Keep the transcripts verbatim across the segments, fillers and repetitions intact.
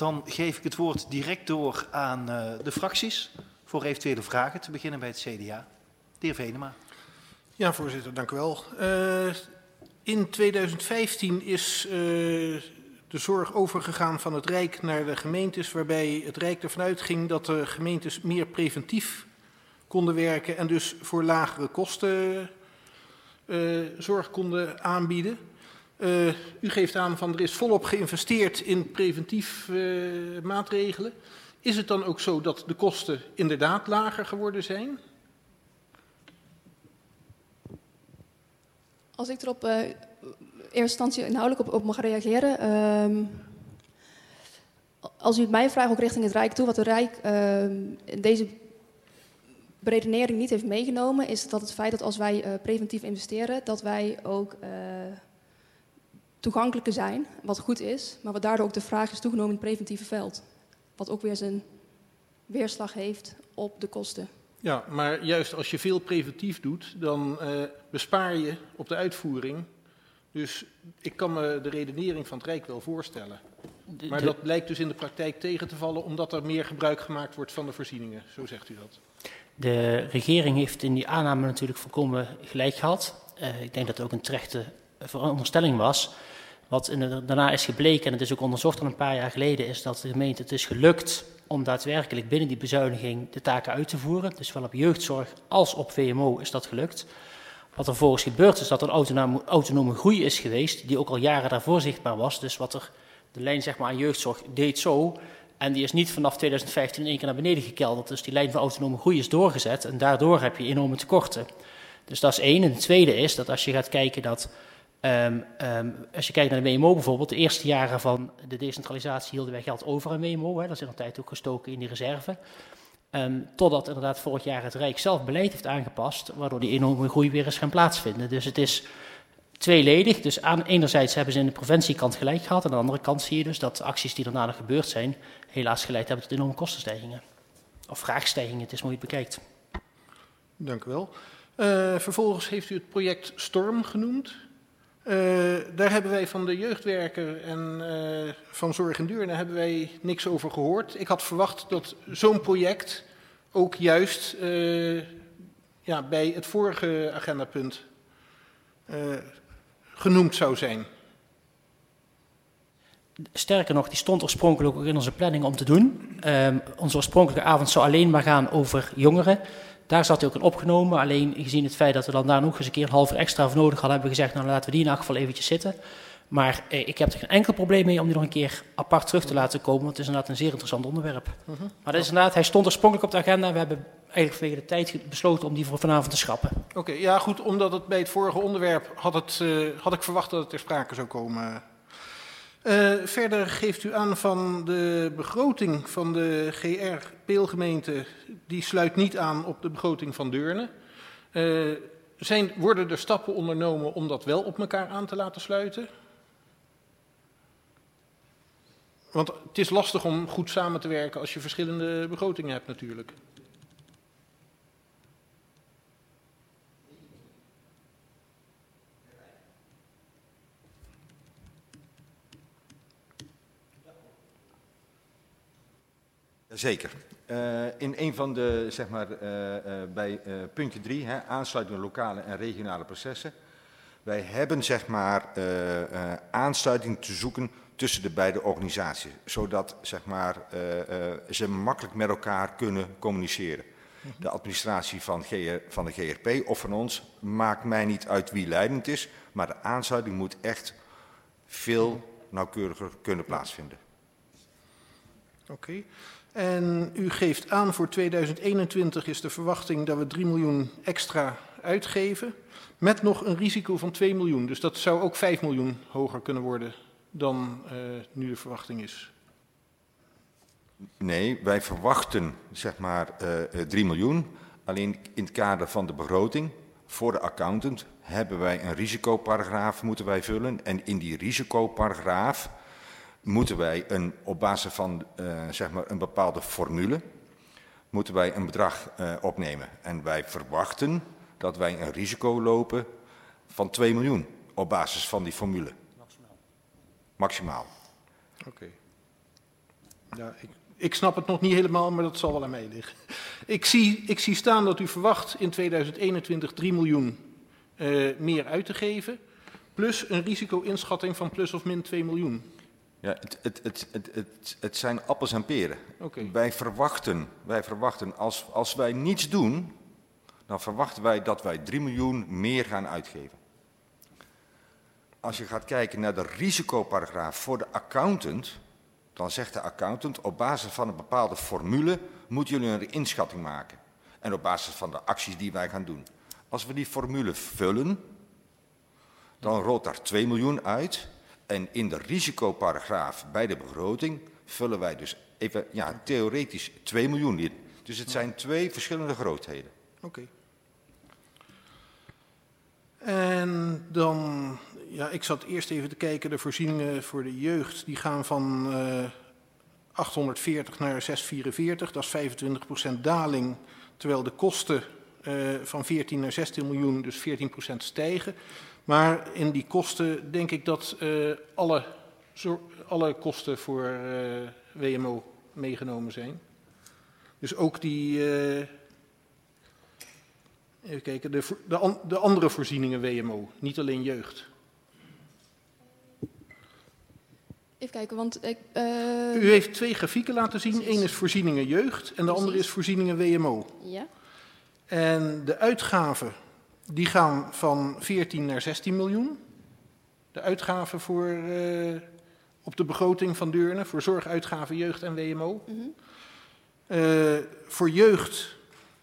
Dan geef ik het woord direct door aan uh, de fracties voor eventuele vragen. Te beginnen bij het C D A. De heer Venema. Ja, voorzitter, dank u wel. Uh, in tweeduizend vijftien is uh, de zorg overgegaan van het Rijk naar de gemeentes, waarbij het Rijk ervan uitging dat de gemeentes meer preventief konden werken en dus voor lagere kosten uh, zorg konden aanbieden. Uh, u geeft aan van er is volop geïnvesteerd in preventief uh, maatregelen. Is het dan ook zo dat de kosten inderdaad lager geworden zijn? Als ik er op uh, eerste instantie inhoudelijk op, op mag reageren. Uh, als u het mij vraagt, ook richting het Rijk toe, wat de Rijk uh, in deze beredenering niet heeft meegenomen, is dat het feit dat als wij uh, preventief investeren, dat wij ook uh, toegankelijker zijn, wat goed is, maar wat daardoor ook de vraag is toegenomen in het preventieve veld. Wat ook weer zijn weerslag heeft op de kosten. Ja, maar juist als je veel preventief doet, dan uh, bespaar je op de uitvoering. Dus ik kan me de redenering van het Rijk wel voorstellen. De, maar de... dat blijkt dus in de praktijk tegen te vallen, omdat er meer gebruik gemaakt wordt van de voorzieningen. Zo zegt u dat. De regering heeft in die aanname natuurlijk volkomen gelijk gehad. Uh, ik denk dat het ook een terechte veronderstelling was. Wat in de, daarna is gebleken, en het is ook onderzocht al een paar jaar geleden, is dat de gemeente het is gelukt om daadwerkelijk binnen die bezuiniging de taken uit te voeren. Dus zowel op jeugdzorg als op V M O is dat gelukt. Wat er vervolgens gebeurd is dat er een autonome, autonome groei is geweest, die ook al jaren daarvoor zichtbaar was. Dus wat er de lijn zeg maar, aan jeugdzorg deed zo. En die is niet vanaf tweeduizend vijftien in één keer naar beneden gekelderd. Dus die lijn van autonome groei is doorgezet en daardoor heb je enorme tekorten. Dus dat is één. En het tweede is dat als je gaat kijken dat... Um, um, als je kijkt naar de W M O bijvoorbeeld, de eerste jaren van de decentralisatie hielden wij geld over aan W M O. Hè, dat is in een tijd ook gestoken in die reserve. Um, totdat inderdaad vorig jaar het Rijk zelf beleid heeft aangepast, waardoor die enorme groei weer is gaan plaatsvinden. Dus het is tweeledig. Dus aan enerzijds hebben ze in de preventiekant gelijk gehad. En aan de andere kant zie je dus dat de acties die daarna nog gebeurd zijn, helaas geleid hebben tot enorme kostenstijgingen. Of vraagstijgingen, het is hoe je het bekijkt. Dank u wel. Uh, vervolgens heeft u het project STORM genoemd. Uh, daar hebben wij van de jeugdwerker en uh, van Zorg in Deurne hebben wij niks over gehoord. Ik had verwacht dat zo'n project ook juist uh, ja, bij het vorige agendapunt uh, genoemd zou zijn. Sterker nog, die stond oorspronkelijk ook in onze planning om te doen. Um, onze oorspronkelijke avond zou alleen maar gaan over jongeren. Daar zat hij ook in opgenomen, alleen gezien het feit dat we dan daar nog eens een keer een half uur extra voor nodig hadden, hebben we gezegd, nou laten we die in elk geval eventjes zitten. Maar eh, ik heb er geen enkel probleem mee om die nog een keer apart terug te laten komen, want het is inderdaad een zeer interessant onderwerp. Uh-huh. Maar dat is inderdaad, hij stond oorspronkelijk op de agenda, we hebben eigenlijk vanwege de tijd besloten om die voor vanavond te schrappen. Oké, okay, ja goed, omdat het bij het vorige onderwerp had, het, uh, had ik verwacht dat het ter sprake zou komen. Uh, verder geeft u aan van de begroting van de G R Peelgemeente, die sluit niet aan op de begroting van Deurne. Uh, zijn, worden er stappen ondernomen om dat wel op elkaar aan te laten sluiten? Want het is lastig om goed samen te werken als je verschillende begrotingen hebt natuurlijk. Zeker. Uh, in een van de, zeg maar, uh, uh, bij uh, puntje drie, hè, aansluiting lokale en regionale processen. Wij hebben, zeg maar, uh, uh, aansluiting te zoeken tussen de beide organisaties. Zodat, zeg maar, uh, uh, ze makkelijk met elkaar kunnen communiceren. De administratie van, G R, van de G R P of van ons maakt mij niet uit wie leidend is. Maar de aansluiting moet echt veel nauwkeuriger kunnen plaatsvinden. Oké. Okay. En u geeft aan voor tweeduizend eenentwintig is de verwachting dat we drie miljoen extra uitgeven. Met nog een risico van twee miljoen. Dus dat zou ook vijf miljoen hoger kunnen worden dan uh, nu de verwachting is. Nee, wij verwachten zeg maar uh, drie miljoen. Alleen in het kader van de begroting voor de accountant hebben wij een risicoparagraaf moeten wij vullen. En in die risicoparagraaf moeten wij een, op basis van uh, zeg maar een bepaalde formule, moeten wij een bedrag uh, opnemen. En wij verwachten dat wij een risico lopen van twee miljoen op basis van die formule. Maximaal. Maximaal. Oké. Okay. Ja, ik, ik snap het nog niet helemaal, maar dat zal wel aan mij liggen. Ik zie, ik zie staan dat u verwacht in tweeduizend eenentwintig drie miljoen uh, meer uit te geven, plus een risico-inschatting van plus of min twee miljoen. Ja, het, het, het, het, het, het zijn appels en peren. Okay. Wij verwachten, wij verwachten als, als wij niets doen, dan verwachten wij dat wij drie miljoen meer gaan uitgeven. Als je gaat kijken naar de risicoparagraaf voor de accountant, dan zegt de accountant op basis van een bepaalde formule moeten jullie een inschatting maken. En op basis van de acties die wij gaan doen. Als we die formule vullen, dan rolt daar twee miljoen uit. En in de risicoparagraaf bij de begroting vullen wij dus even, ja, theoretisch twee miljoen in. Dus het zijn twee verschillende grootheden. Oké. Okay. En dan, ja, ik zat eerst even te kijken, de voorzieningen voor de jeugd, die gaan van uh, achthonderdveertig naar zeshonderdvierenveertig, dat is vijfentwintig procent daling, terwijl de kosten uh, van veertien naar zestien miljoen, dus veertien procent stijgen. Maar in die kosten denk ik dat uh, alle, alle kosten voor uh, W M O meegenomen zijn. Dus ook die, uh, even kijken, de, de, de andere voorzieningen W M O, niet alleen jeugd. Even kijken, want ik... Uh... U heeft twee grafieken laten zien. Eén is voorzieningen jeugd en de Precies. andere is voorzieningen W M O. Ja. En de uitgaven, die gaan van veertien naar zestien miljoen. De uitgaven voor, uh, op de begroting van Deurne, voor zorguitgaven, jeugd en W M O. Mm-hmm. Uh, voor jeugd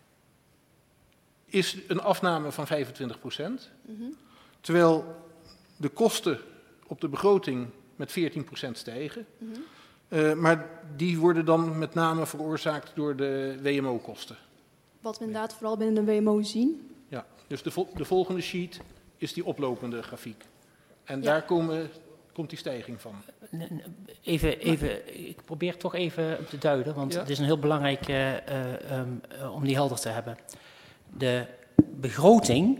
is een afname van vijfentwintig procent. Mm-hmm. Terwijl de kosten op de begroting met veertien procent stijgen. Mm-hmm. Uh, maar die worden dan met name veroorzaakt door de W M O-kosten. Wat we inderdaad vooral binnen de W M O zien. Ja, dus de, vol de volgende sheet is die oplopende grafiek. En ja. daar komen, komt die stijging van. Even, even, ik probeer toch even te duiden, want ja. Het is een heel belangrijk uh, uh, um, uh, om die helder te hebben. De begroting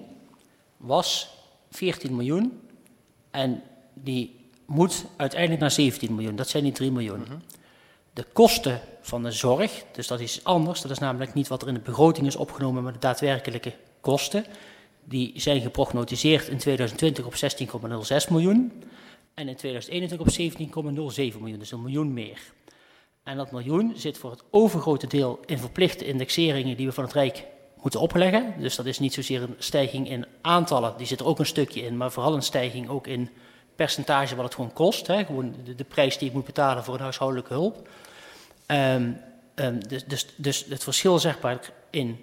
was veertien miljoen en die moet uiteindelijk naar zeventien miljoen. Dat zijn die drie miljoen. Mm-hmm. De kosten van de zorg, dus dat is anders, dat is namelijk niet wat er in de begroting is opgenomen, maar de daadwerkelijke kosten, die zijn geprognotiseerd in tweeduizend twintig op zestien komma nul zes miljoen en in tweeduizend eenentwintig op zeventien komma nul zeven miljoen, dus een miljoen meer. En dat miljoen zit voor het overgrote deel in verplichte indexeringen die we van het Rijk moeten opleggen. Dus dat is niet zozeer een stijging in aantallen, die zit er ook een stukje in, maar vooral een stijging ook in percentage wat het gewoon kost. Hè? Gewoon de, de prijs die ik moet betalen voor een huishoudelijke hulp. Um, um, dus, dus, dus het verschil zeg maar in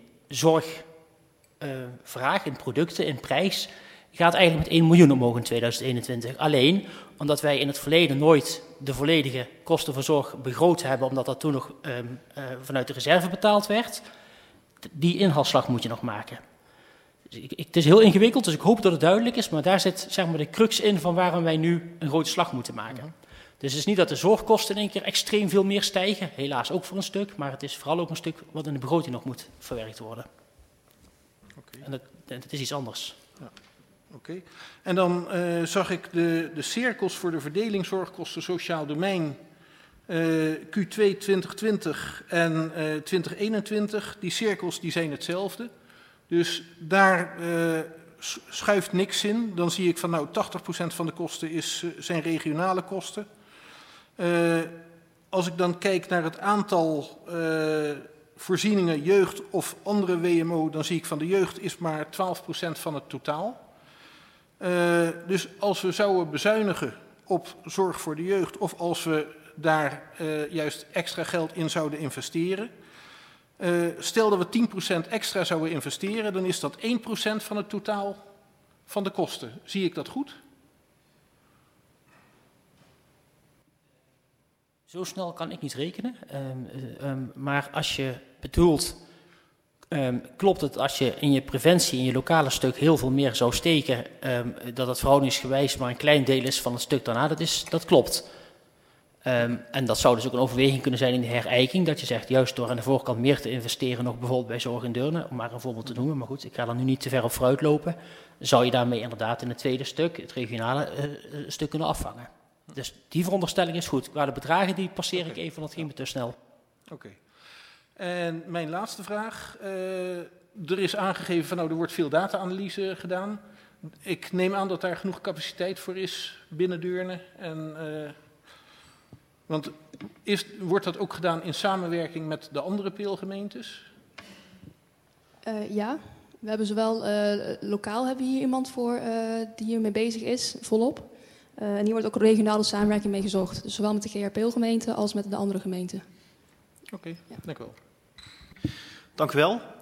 zorgvraag, uh, in producten, in prijs, gaat eigenlijk met één miljoen omhoog in tweeduizend eenentwintig. Alleen omdat wij in het verleden nooit de volledige kosten voor zorg begroot hebben, omdat dat toen nog um, uh, vanuit de reserve betaald werd. Die inhaalslag moet je nog maken. Dus ik, ik, het is heel ingewikkeld, dus ik hoop dat het duidelijk is, maar daar zit zeg maar de crux in van waarom wij nu een grote slag moeten maken. Mm-hmm. Dus het is niet dat de zorgkosten in één keer extreem veel meer stijgen, helaas ook voor een stuk, maar het is vooral ook een stuk wat in de begroting nog moet verwerkt worden. Okay. En dat, dat is iets anders. Ja. Oké. Okay. En dan uh, zag ik de, de cirkels voor de verdeling zorgkosten sociaal domein uh, Q twee twintig twintig en uh, twintig eenentwintig. Die cirkels die zijn hetzelfde. Dus daar uh, schuift niks in. Dan zie ik van nou tachtig procent van de kosten is, uh, zijn regionale kosten. Uh, als ik dan kijk naar het aantal uh, voorzieningen jeugd of andere W M O, dan zie ik van de jeugd is maar twaalf procent van het totaal. Uh, dus als we zouden bezuinigen op zorg voor de jeugd of als we daar uh, juist extra geld in zouden investeren. Uh, stel dat we tien procent extra zouden investeren, dan is dat één procent van het totaal van de kosten. Zie ik dat goed? Zo snel kan ik niet rekenen, um, um, maar als je bedoelt, um, klopt het als je in je preventie, in je lokale stuk heel veel meer zou steken, um, dat het verhoudingsgewijs maar een klein deel is van het stuk daarna, dat, is, dat klopt. Um, en dat zou dus ook een overweging kunnen zijn in de herijking, dat je zegt juist door aan de voorkant meer te investeren, nog bijvoorbeeld bij zorg in Deurne, om maar een voorbeeld te noemen, maar goed, ik ga er nu niet te ver op vooruit lopen, zou je daarmee inderdaad in het tweede stuk, het regionale uh, stuk kunnen afvangen. Dus die veronderstelling is goed. Qua de bedragen die passeer Oké. ik even, want dat ging me te snel. Oké. En mijn laatste vraag. Uh, er is aangegeven van nou, er wordt veel data-analyse gedaan. Ik neem aan dat daar genoeg capaciteit voor is binnen Deurne. En, uh, want is, wordt dat ook gedaan in samenwerking met de andere P E E L-gemeentes? Uh, ja, we hebben zowel uh, lokaal hebben we hier iemand voor uh, die hiermee bezig is, volop. Uh, en hier wordt ook regionale samenwerking mee gezocht. Dus zowel met de G R P E L-gemeente als met de andere gemeenten. Oké, okay, ja. dank u wel. Dank u wel.